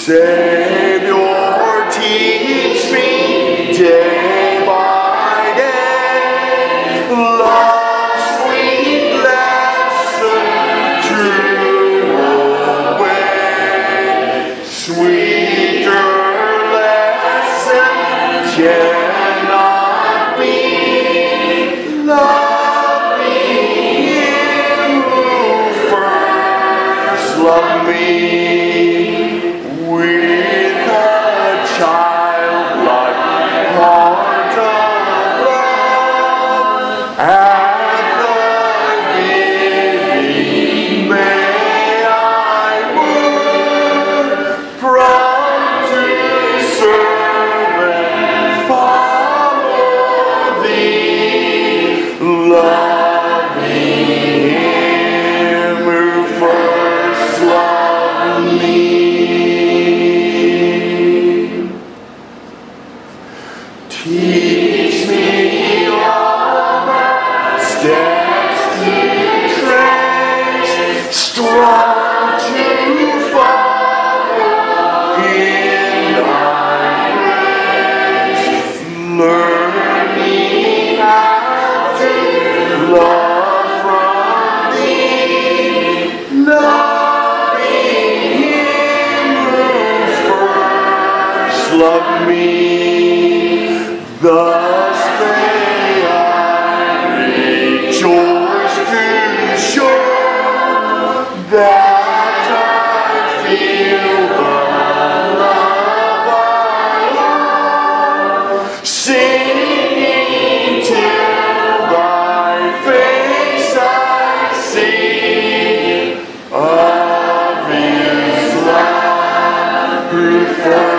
Savior, teach me day by day, love's sweet lesson true away. Sweeter lesson cannot be, loving Him who first loved me. With a childlike heart of love, at the bidding may I move, prompt to serve and follow Thee, loving Him who first loved me. Teach me all the steps to trace, strong to follow in Thy grace. Learn me how to love from Thee, loving Him who first loved me. Thus may I rejoice to show that I feel the love I love, singing till Thy face I see of His love who